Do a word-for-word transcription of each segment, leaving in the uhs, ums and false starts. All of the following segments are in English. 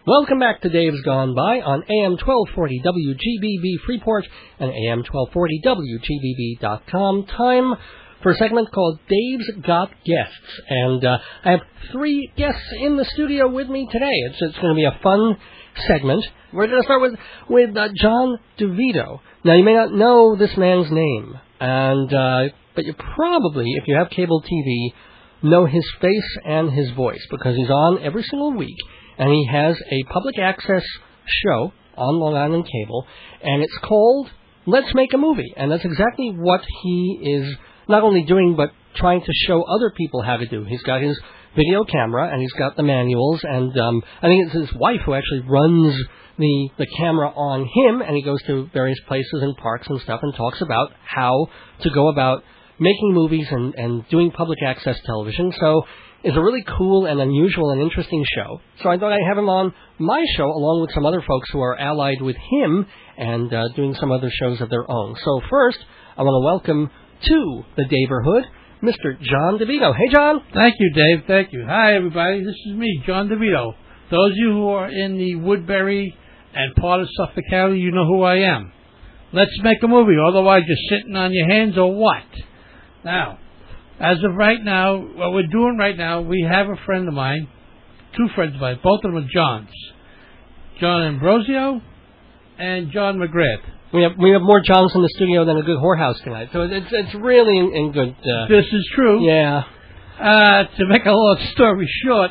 Welcome back to Dave's Gone By on A M twelve forty W G B V Freeport and A M twelve forty W G B V dot com. Time for a segment called Dave's Got Guests. And uh, I have three guests in the studio with me today. It's, it's going to be a fun segment. We're going to start with, with uh, John DeVito. Now, you may not know this man's name, and uh, but you probably, if you have cable T V, know his face and his voice because he's on every single week. And he has a public access show on Long Island Cable, and it's called Let's Make a Movie. And that's exactly what he is not only doing, but trying to show other people how to do. He's got his video camera, and he's got the manuals, and um, I think it's his wife who actually runs the, the camera on him, and he goes to various places and parks and stuff and talks about how to go about making movies and, and doing public access television. So it's a really cool and unusual and interesting show. So I thought I'd have him on my show along with some other folks who are allied with him and uh, doing some other shows of their own. So first, I want to welcome to the Daverhood, Mister John DeVito. Hey, John. Thank you, Dave. Thank you. Hi, everybody. This is me, John DeVito. Those of you who are in the Woodbury and part of Suffolk County, you know who I am. Let's make a movie. Otherwise, you're sitting on your hands or what? Now, as of right now, what we're doing right now, we have a friend of mine, two friends of mine, both of them are Johns. John Ambrosio and John McGrath. We have we have more Johns in the studio than a good whorehouse tonight, so it's it's really in, in good... Uh, this is true. Yeah. Uh, to make a long story short,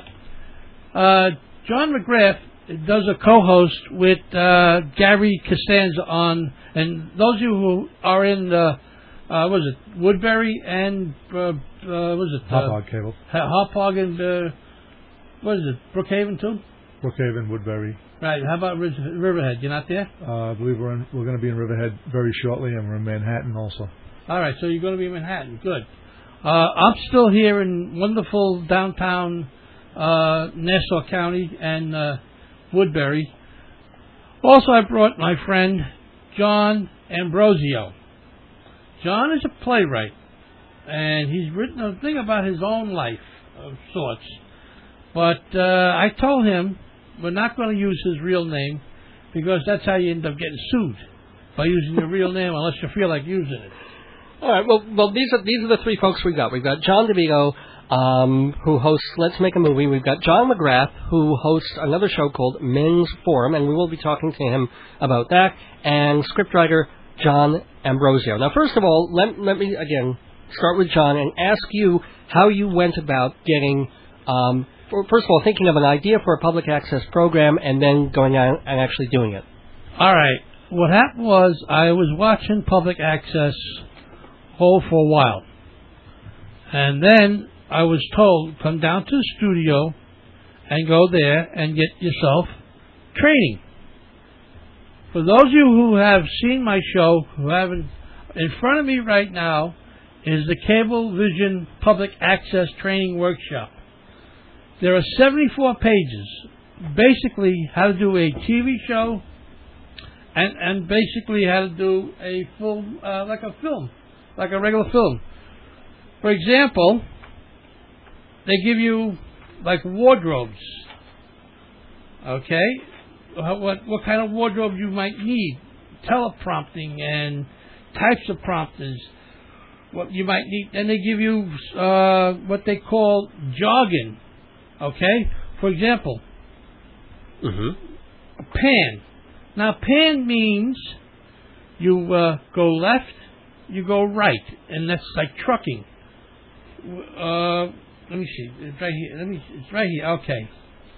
uh, John McGrath does a co-host with uh, Gary Costanza on, and those of you who are in the... Uh, what is it? Woodbury and uh, uh, what is it? Hauppauge Cable. Hauppauge and uh, what is it? Brookhaven too. Brookhaven, Woodbury. Right. How about Riverhead? You're not there? Uh, I believe we're in, we're going to be in Riverhead very shortly, and we're in Manhattan also. All right. So you're going to be in Manhattan. Good. Uh, I'm still here in wonderful downtown uh, Nassau County and uh, Woodbury. Also, I brought my friend John Ambrosio. John is a playwright, and he's written a thing about his own life of sorts. But uh, I told him we're not going to use his real name because that's how you end up getting sued, by using your real name unless you feel like using it. All right. Well, well, these are these are the three folks we got. We've got John DeVito, um, who hosts Let's Make a Movie. We've got John McGrath, who hosts another show called Men's Forum, and we will be talking to him about that. And scriptwriter John Ambrosio. Now, first of all, let, let me, again, start with John and ask you how you went about getting, um, for, first of all, thinking of an idea for a public access program and then going out and actually doing it. All right. What happened was I was watching public access whole for a while. And then I was told, come down to the studio and go there and get yourself training. For those of you who have seen my show, who haven't, in front of me right now is the Cablevision Public Access Training Workshop. There are seventy-four pages, basically how to do a T V show and, and basically how to do a full, uh, like a film, like a regular film. For example, they give you like wardrobes, okay? What what kind of wardrobe you might need, teleprompting and types of prompters, what you might need, and they give you uh, what they call jargon, okay? For example, Mm-hmm. pan. Now, pan means you uh, go left, you go right, and that's like trucking. Uh, let me see, it's right here. Let me, it's right here. Okay.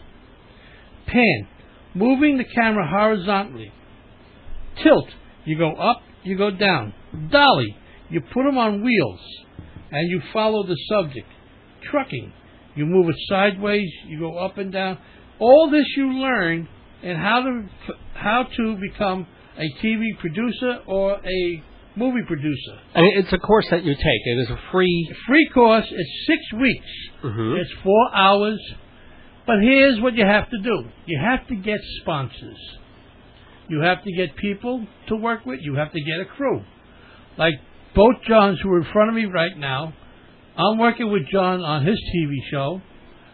Pan. Moving the camera horizontally. Tilt. You go up, you go down. Dolly. You put them on wheels, and you follow the subject. Trucking. You move it sideways, you go up and down. All this you learn in how to how to become a T V producer or a movie producer. And it's a course that you take. It is a free... A free course. It's six weeks. Mm-hmm. It's four hours. But here's what you have to do. You have to get sponsors. You have to get people to work with. You have to get a crew. Like both Johns who are in front of me right now, I'm working with John on his T V show.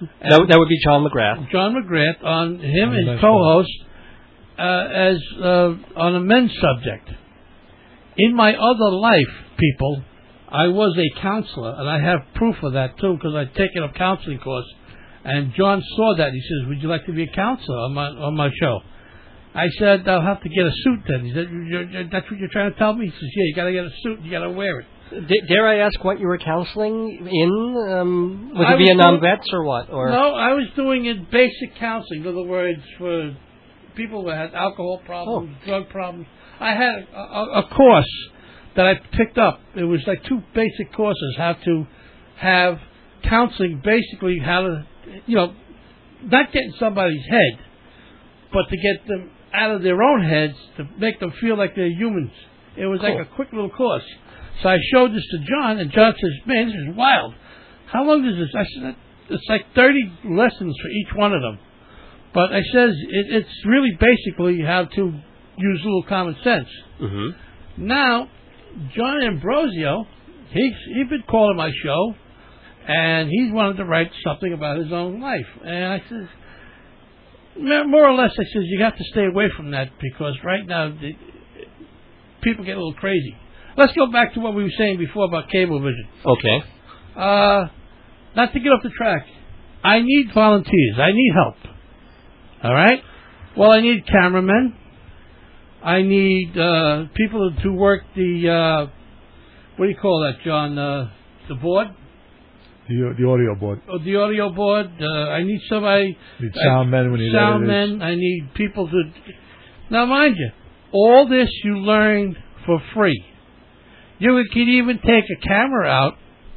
That, that would be John McGrath. John McGrath on him Oh, as that's co-host uh, as uh, on a men's subject. In my other life, people, I was a counselor, and I have proof of that too because I'd taken a counseling course. And John saw that. He says, "Would you like to be a counselor on my on my show?" I said, "I'll have to get a suit then." He said, you're, you're, "That's what you're trying to tell me?" He says, "Yeah, you got to get a suit. You got to wear it." D- dare I ask what you were counseling in? Um, was I it was Vietnam doing- vets or what? Or No, I was doing it basic counseling. In other words, for people who had alcohol problems, Oh. drug problems. I had a, a, a course that I picked up. It was like two basic courses: how to have counseling, basically how to, you know, not get in somebody's head, but to get them out of their own heads to make them feel like they're humans. It was Cool. like a quick little course. So I showed this to John, and John says, "Man, this is wild. How long is this?" I said, "It's like thirty lessons for each one of them." But I says, it, it's really basically how to use a little common sense. Mm-hmm. Now, John Ambrosio, he's, he's been calling my show, and he's wanted to write something about his own life. And I says, more or less, I says, you have to stay away from that because right now, the, people get a little crazy. Let's go back to what we were saying before about Cablevision. Okay. Uh, not to get off the track. I need volunteers. I need help. All right? Well, I need cameramen. I need uh, people to work the, uh, what do you call that, John? Uh, the board? The, the audio board. Oh, the audio board. Uh, I need somebody. Need sound men when you need Sound men. I need people to. Now, mind you, all this you learn for free. You can even take a camera out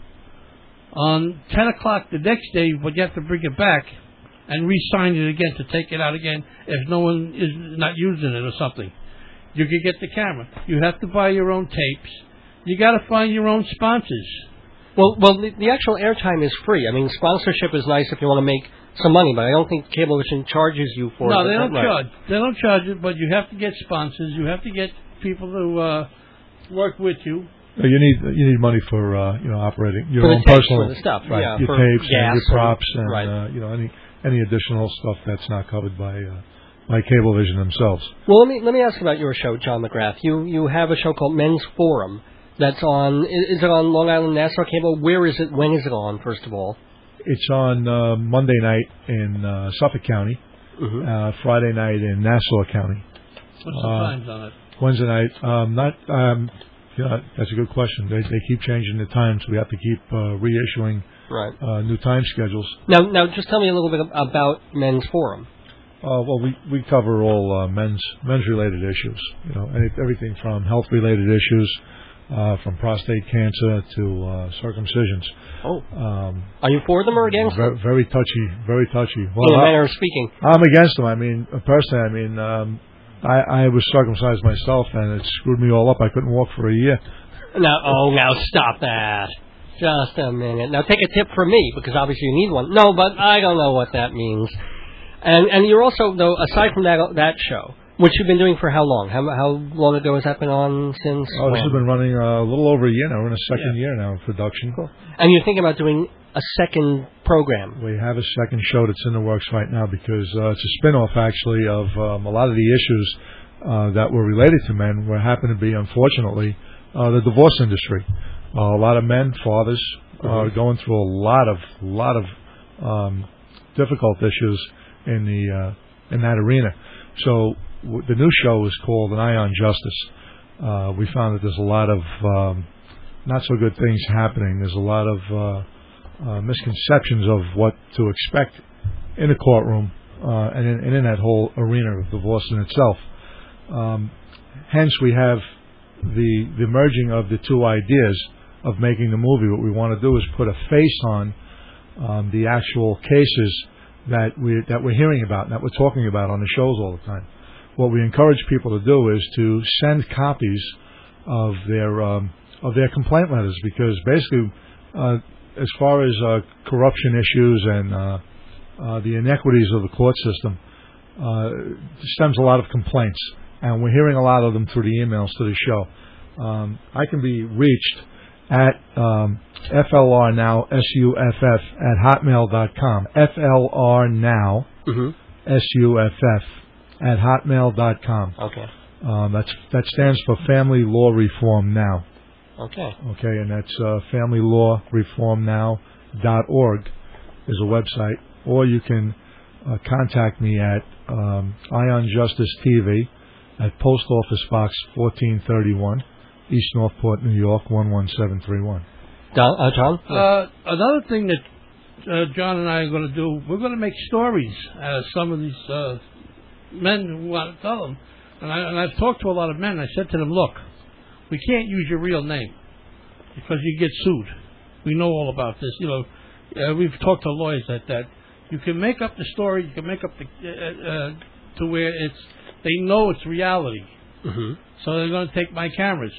on ten o'clock the next day, but you have to bring it back and re-sign it again to take it out again if no one is not using it or something. You can get the camera. You have to buy your own tapes. You got to find your own sponsors. Well, well, the, the actual airtime is free. I mean, sponsorship is nice if you want to make some money, but I don't think Cablevision charges you for it. No, they don't Right. charge. They don't charge it, but you have to get sponsors. You have to get people to uh, work with you. You need you need money for uh, you know operating your For the own tapes, personal for the stuff, right, yeah, your for tapes and gas your props and- and, right. uh, you know any any additional stuff that's not covered by uh, by Cablevision themselves. Well, let me let me ask about your show, John McGrath. You you have a show called Men's Forum. That's on. Is it on Long Island Nassau Cable? Where is it? When is it on? First of all, It's on uh, Monday night in uh, Suffolk County, mm-hmm. uh, Friday night in Nassau County, What's the Uh, times on it? Wednesday night. Um, not um, you know, that's a good question. They they keep changing the times. We have to keep uh, reissuing right uh, new time schedules. now. Now, just tell me a little bit about Men's Forum. Uh, well, we, we cover all uh, men's men's related issues. You know, any, everything from health related issues, uh, from prostate cancer to uh, circumcisions. Oh, Um, are you for them or against very, them? very touchy, very touchy. In Well, a I, manner of speaking. I'm against them. I mean, personally, I mean, um, I, I was circumcised myself, and it screwed me all up. I couldn't walk for a year. Now, oh, now stop that. Just a minute. Now take a tip from me, because obviously you need one. No, but I don't know what that means. And and you're also, though, aside from that that show, which you've been doing for how long? How how long ago has that been on since? Oh, this when? has been running uh, a little over a year now. We're in a second Yeah. year now of production. Cool. And you're thinking about doing a second program. We have a second show that's in the works right now because uh, it's a spin-off, actually, of um, a lot of the issues uh, that were related to men, where happen to be, unfortunately, uh, the divorce industry. Uh, a lot of men, fathers, uh, Mhm. going through a lot of, lot of um, difficult issues in the uh, in that arena. So w- the new show is called An Eye on Justice. Uh, we found that there's a lot of um, not so good things happening. There's a lot of uh, uh, misconceptions of what to expect in a courtroom uh, and, in, and in that whole arena of divorce in itself. Um, hence, we have the the merging of the two ideas of making the movie. What we want to do is put a face on um, the actual cases that we that we're hearing about and that we're talking about on the shows all the time. What we encourage people to do is to send copies of their um, of their complaint letters, because basically, uh, as far as uh, corruption issues and uh, uh, the inequities of the court system, uh, stems a lot of complaints, and we're hearing a lot of them through the emails to the show. Um, I can be reached at um, F L R now, S U F F, at hotmail dot com. F L R now, mm-hmm. S U F F, at hotmail dot com. Okay. Um, that's that stands for Family Law Reform Now. Okay. Okay, and that's uh, family law reform now dot org is a website, or you can uh, contact me at um, Ion Justice T V at Post Office Box fourteen thirty-one, East Northport, New York one one seven three one. Don, uh, John? Uh, another thing that uh, John and I are going to do, we're going to make stories out of some of these uh, men who want to tell them. And, I, and I've talked to a lot of men. I said to them, look, we can't use your real name because you get sued. We know all about this. You know, uh, we've talked to lawyers at that. You can make up the story. You can make up the uh, uh, to where it's they know it's reality. Mm-hmm. So they're going to take my cameras.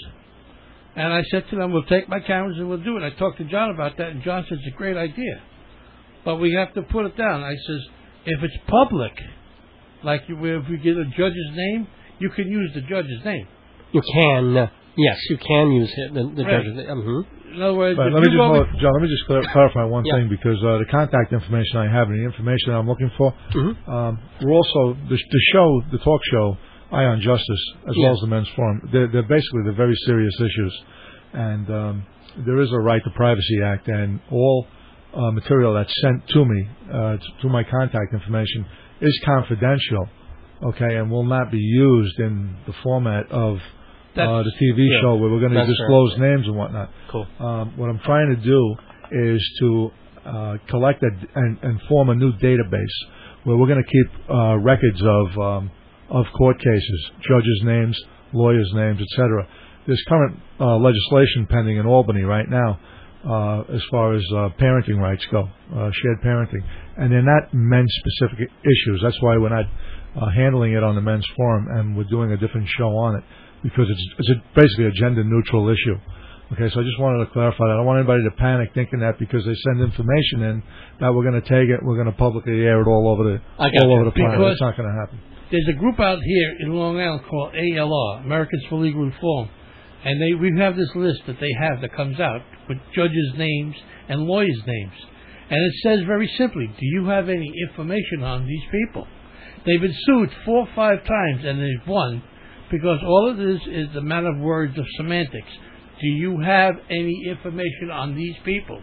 And I said to them, we'll take my cameras and we'll do it. I talked to John about that, and John says it's a great idea, but we have to put it down. I says, if it's public, like you, if we get a judge's name, you can use the judge's name. You can, uh, yes, you can use it, the, the Right. judge's name. Mm-hmm. In other words, But if let me you just, go hold- with- John, let me just clar- clarify one Yeah. thing, because uh, the contact information I have and the information I'm looking for, Mm-hmm. um, we're also, the, the show, the talk show, Ion Justice, as Yeah. well as the Men's Forum, they're, they're basically the very serious issues. And um, there is a Right to Privacy Act, and all uh, material that's sent to me, uh, to my contact information, is confidential, okay, and will not be used in the format of uh, That's- the T V yeah. show where we're going to That's disclose names and whatnot. Cool. Um, what I'm trying to do is to uh, collect a, and, and form a new database where we're going to keep uh, records of um, of court cases, judges' names, lawyers' names, et cetera. There's current uh, legislation pending in Albany right now uh, as far as uh, parenting rights go, uh, shared parenting, and they're not men's-specific issues. That's why we're not uh, handling it on the Men's Forum, and we're doing a different show on it, because it's, it's a, basically a gender-neutral issue. Okay, so I just wanted to clarify that. I don't want anybody to panic thinking that because they send information in that we're going to take it, we're going to publicly air it all over the I got all you. over the planet. Because- It's not going to happen. There's a group out here in Long Island called A L R, Americans for Legal Reform, and they we have this list that they have that comes out with judges' names and lawyers' names, and it says very simply, do you have any information on these people? They've been sued four or five times and they've won, because all it is is a matter of words of semantics. Do you have any information on these people?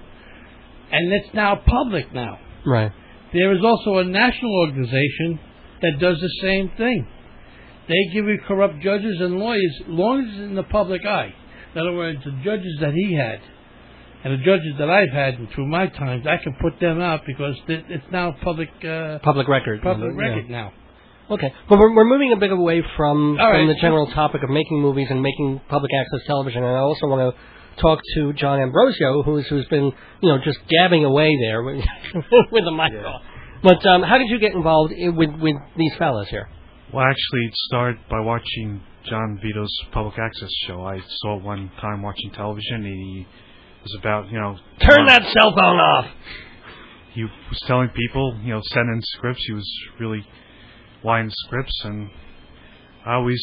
And it's now public now. Right. There is also a national organization that does the same thing. They give you corrupt judges and lawyers, as long as it's in the public eye. In other words, the judges that he had and the judges that I've had through my times, I can put them out because th- it's now public uh, Public record. public Yeah. record now. Okay. Well, we're, we're moving a bit away from, All from right. the general topic of making movies and making public access television, and I also want to talk to John Ambrosio, who's who's been, you know, just gabbing away there with, with the mic off. But um, how did you get involved in, with with these fellas here? Well, actually, it started by watching John Vito's public access show. I saw it one time watching television. He was about, you know... Turn that cell phone off! He was telling people, you know, send in scripts. He was really lying scripts, and I always...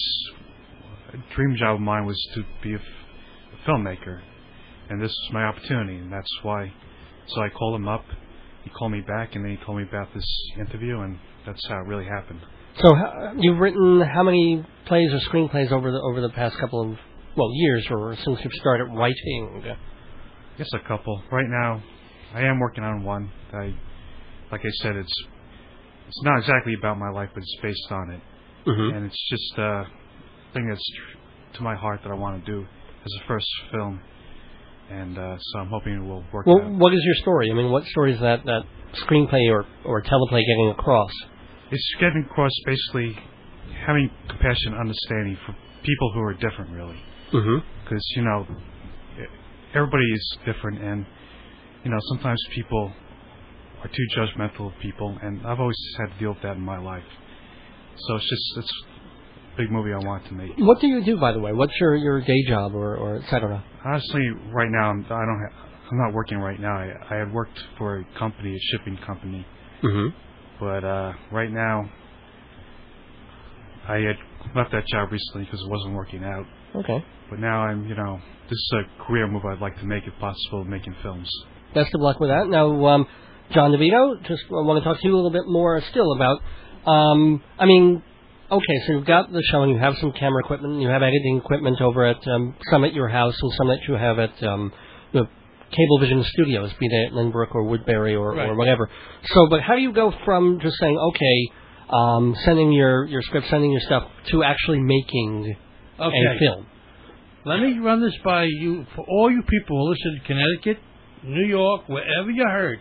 A dream job of mine was to be a, f- a filmmaker, and this was my opportunity, and that's why... So I called him up. He called me back, and then he told me about this interview, and that's how it really happened. So how, you've written how many plays or screenplays over the over the past couple of well years, or since you've started writing? Yes, a couple. Right now, I am working on one. I, like I said, it's it's not exactly about my life, but it's based on it, Mm-hmm. and it's just a thing that's tr- to my heart that I want to do as a first film, and uh, so I'm hoping it will work Well, out. what is your story? I mean, what story is that that screenplay or or teleplay getting across? It's getting across basically having compassion and understanding for people who are different, really, Mm-hmm. because you know everybody is different, and you know sometimes people are too judgmental of people, and I've always had to deal with that in my life. So it's just it's a big movie I want to make. What do you do, by the way? What's your, your day job, or or et cetera? Honestly, right now I'm, I don't have, I'm not working right now. I, I had worked for a company, a shipping company, Mm-hmm. but uh, right now I had left that job recently because it wasn't working out. Okay. But now I'm, you know, this is a career move I'd like to make if possible, making films. Best of luck with that. Now, um, John DeVito, just I want to talk to you a little bit more still about, um, I mean, okay, so you've got the show and you have some camera equipment, you have editing equipment over at um, some at your house and some that you have at um, the Cablevision Studios, be they at Lynbrook or Woodbury or, right. or whatever. So, but how do you go from just saying, okay, um, sending your, your script, sending your stuff, to actually making okay. a film? Let me run this by you, for all you people who listen to Connecticut, New York, wherever you heard.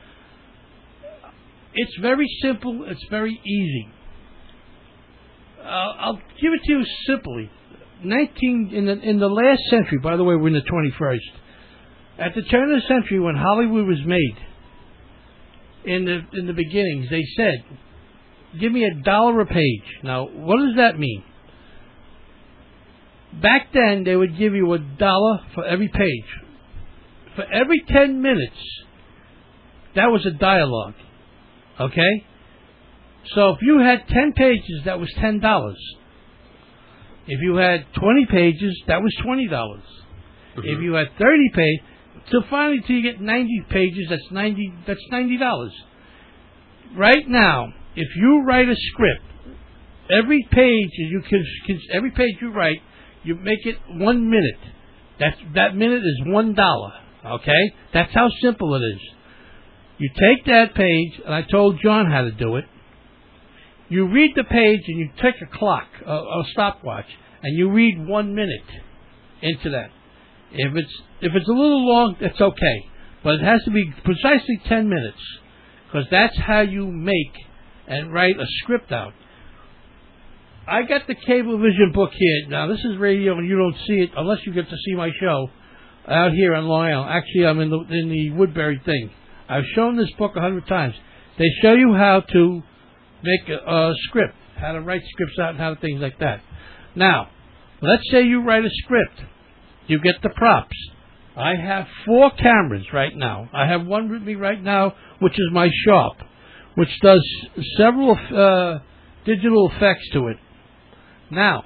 It's very simple. It's very easy. Uh, I'll give it to you simply. Nineteen in the in the last century. By the way, we're in the twenty-first. At the turn of the century, when Hollywood was made, in the in the beginnings, they said, "Give me a dollar a page." Now, what does that mean? Back then, they would give you a dollar for every page. For every ten minutes, that was a dialogue. Okay? So if you had ten pages, that was ten dollars. If you had twenty pages, that was twenty dollars. Mm-hmm. If you had thirty pages, till finally till you get ninety pages, that's ninety that's ninety dollars. Right now, if you write a script, every page you can, every page you write, you make it one minute. That's, that minute is one dollar. Okay? That's how simple it is. You take that page, and I told John how to do it. You read the page, and you take a clock, a, a stopwatch, and you read one minute into that. If it's if it's a little long, that's okay. But it has to be precisely ten minutes, because that's how you make and write a script out. I got the Cablevision book here. Now, this is radio, and you don't see it unless you get to see my show out here on Long Island. Actually, I'm in the in the Woodbury thing. I've shown this book a hundred times. They show you how to make a, a script, how to write scripts out, and how to things like that. Now, let's say you write a script. You get the props. I have four cameras right now. I have one with me right now, which is my Sharp, which does several uh, digital effects to it. Now,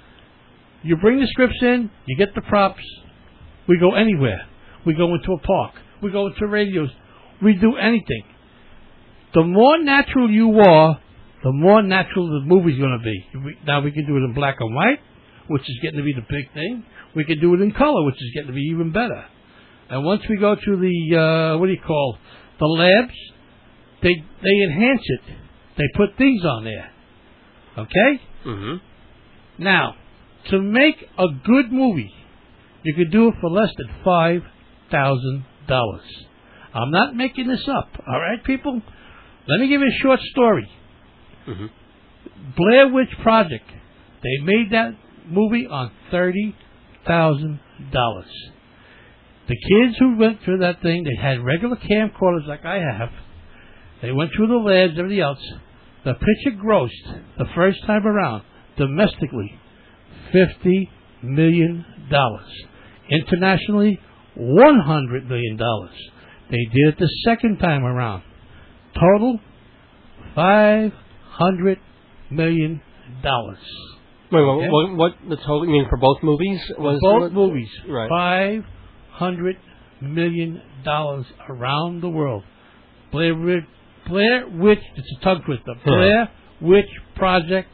you bring the scripts in, you get the props. We go anywhere. We go into a park. We go into radios. We do anything. The more natural you are, the more natural the movie's going to be. Now, we can do it in black and white, which is getting to be the big thing. We can do it in color, which is getting to be even better. And once we go to the, uh, what do you call, the labs, they they enhance it. They put things on there. Okay? Mm-hmm. Now, to make a good movie, you could do it for less than five thousand dollars. I'm not making this up. All right, people? Let me give you a short story. Mm-hmm. Blair Witch Project. They made that movie on thirty thousand dollars. The kids who went through that thing, they had regular camcorders like I have. They went through the labs, everything else. The picture grossed, the first time around, domestically, fifty million dollars. Internationally, one hundred million dollars. They did it the second time around. Total, five hundred million dollars. Wait, Okay. what, what the total, you mean for both movies? Was Both movies. Right. Five hundred million dollars around the world. Blair Witch, Blair Witch, it's a tongue twister. Hmm. Blair Witch Project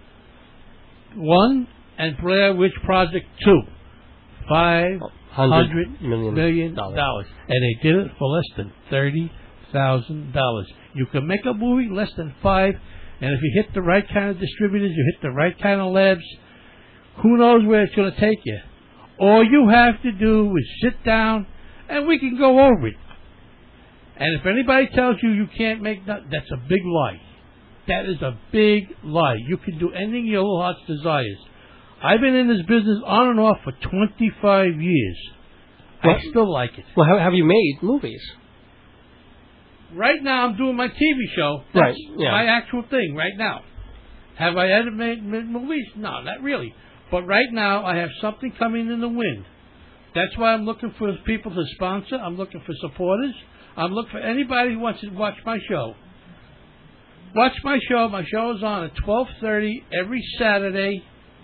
one and Blair Witch Project two. Five hundred million dollars. And they did it for less than thirty thousand dollars. You can make a movie less than five, and if you hit the right kind of distributors, you hit the right kind of labs, who knows where it's going to take you. All you have to do is sit down, and we can go over it. And if anybody tells you you can't make that, that's a big lie. That is a big lie. You can do anything your little heart desires. I've been in this business on and off for twenty-five years. Well, I still like it. Well, how have you made movies? Right now, I'm doing my T V show. That's Right, yeah. my actual thing right now. Have I ever made, made movies? No, not really. But right now, I have something coming in the wind. That's why I'm looking for people to sponsor. I'm looking for supporters. I'm looking for anybody who wants to watch my show. watch my show. My show is on at twelve thirty every Saturday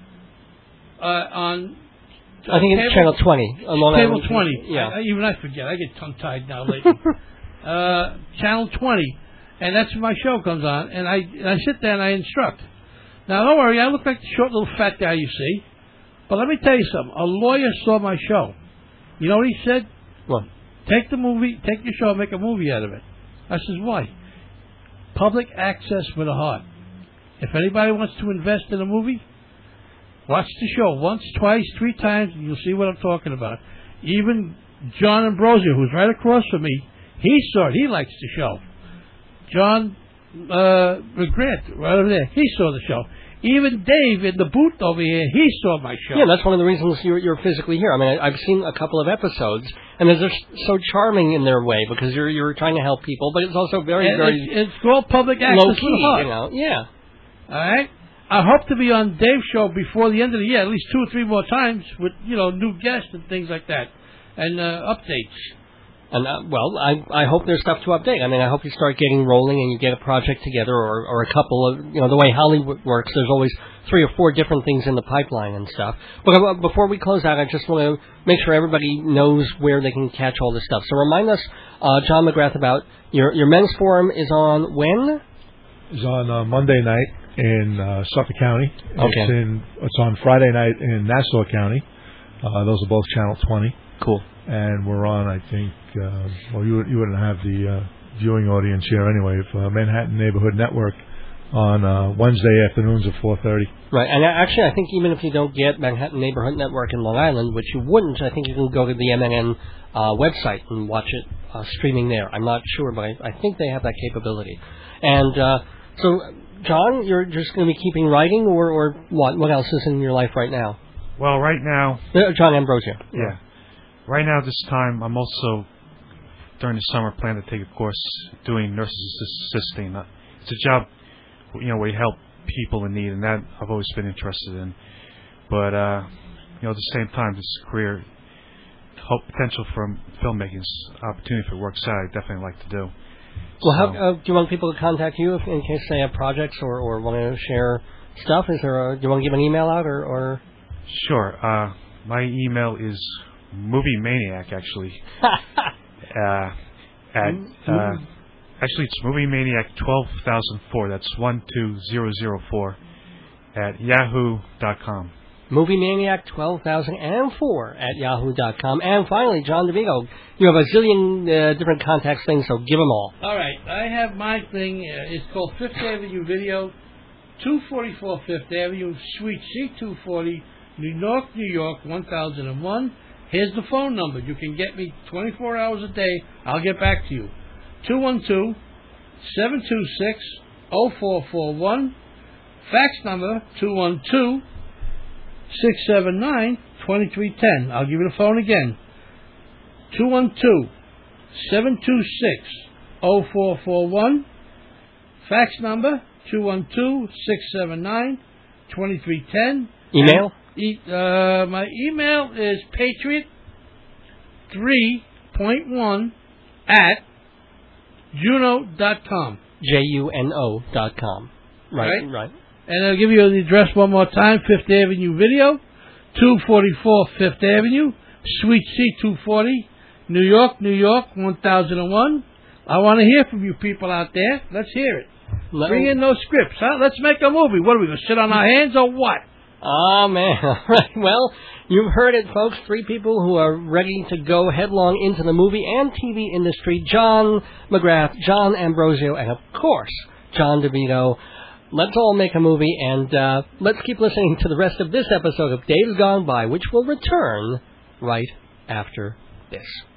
uh, on I think it's Channel twenty. On Long Cable Island. twenty. Yeah. I, even I forget. I get tongue-tied now lately. uh, Channel twenty. And that's when my show comes on. And I, and I sit there and I instruct. Now, don't worry. I look like the short little fat guy you see. But let me tell you something. A lawyer saw my show. You know what he said? What? Take the movie, take your show and make a movie out of it. I says, why? Public access with a heart. If anybody wants to invest in a movie, watch the show once, twice, three times, and you'll see what I'm talking about. Even John Ambrosio, who's right across from me, he saw it. He likes the show. John uh, McGrath, right over there, he saw the show. Even Dave in the booth over here, he saw my show. Yeah, that's one of the reasons you're, you're physically here. I mean, I, I've seen a couple of episodes, and they're just so charming in their way because you're you're trying to help people, but it's also very, and very it's, it's called public access low with a key, heart. you know. Yeah. All right. I hope to be on Dave's show before the end of the year, at least two or three more times with, you know, new guests and things like that, and uh, updates. And uh, well, I I hope there's stuff to update. I mean, I hope you start getting rolling and you get a project together, or or a couple of, you know, the way Hollywood works. There's always three or four different things in the pipeline and stuff. But uh, before we close out, I just want to make sure everybody knows where they can catch all this stuff. So remind us, uh, John McGrath, about your your men's forum is on when? It's on uh, Monday night in uh, Suffolk County. Okay. It's in it's on Friday night in Nassau County. Uh, those are both Channel twenty. Cool. And we're on, I think, uh, well, you you wouldn't have the uh, viewing audience here anyway, for Manhattan Neighborhood Network on uh, Wednesday afternoons at four thirty. Right, and actually, I think even if you don't get Manhattan Neighborhood Network in Long Island, which you wouldn't, I think you can go to the M N N uh, website and watch it uh, streaming there. I'm not sure, but I, I think they have that capability. And uh, so, John, you're just going to be keeping writing, or, or what? What else is in your life right now? Well, right now... Uh, John Ambrosio. Yeah. Right now, this time, I'm also, during the summer, plan to take a course doing nurses assisting. It's a job, you know, where you help people in need, and that I've always been interested in. But, uh, you know, at the same time, this career, hope potential for filmmaking opportunity, if it works out, I'd definitely like to do. Well, so, how, uh, do you want people to contact you if, in case they have projects or, or want to share stuff? Is there a, do you want to give an email out, or? or? Sure. Uh, my email is Movie Maniac, actually. uh, at uh, actually, it's Movie Maniac twelve thousand four. That's one two zero zero four at yahoo dot com. Movie Maniac twelve thousand four at yahoo dot com. And finally, John DeVito, you have a zillion uh, different contacts things, so give them all. All right. I have my thing. Uh, it's called Fifth Avenue Video, two forty-four Fifth Avenue, Suite C two forty, New York, New York, one thousand one. Here's the phone number. You can get me twenty-four hours a day. I'll get back to you. two one two, seven two six, zero four four one. Fax number two one two, six seven nine, two three one zero. I'll give you the phone again. two one two, seven two six, zero four four one. Fax number two one two, six seven nine, two three one zero. Email? E- uh, my email is patriot three point one at juno dot com. J U N O dot com. Right, Right. right. And I'll give you the address one more time. Fifth Avenue Video, two forty-four Fifth Avenue, Suite C two forty, New York, New York, one thousand one. I want to hear from you people out there. Let's hear it. Let Bring in those scripts, huh? Let's make a movie. What are we going to sit on our hands or what? Oh, man. All right. Well, you've heard it, folks. Three people who are ready to go headlong into the movie and T V industry. John McGrath, John Ambrosio, and, of course, John DeVito. Let's all make a movie, and uh, let's keep listening to the rest of this episode of Days Gone By, which will return right after this.